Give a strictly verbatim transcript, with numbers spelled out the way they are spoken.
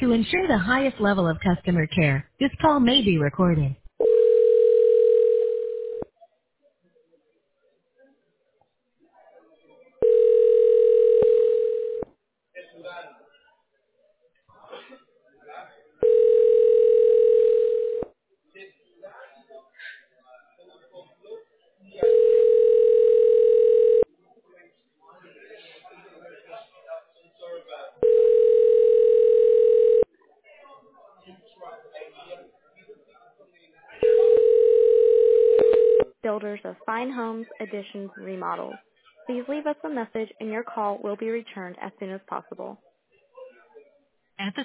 To ensure the highest level of customer care, this call may be recorded. Builders of fine homes, additions, and remodels. Please leave us a message and your call will be returned as soon as possible. At the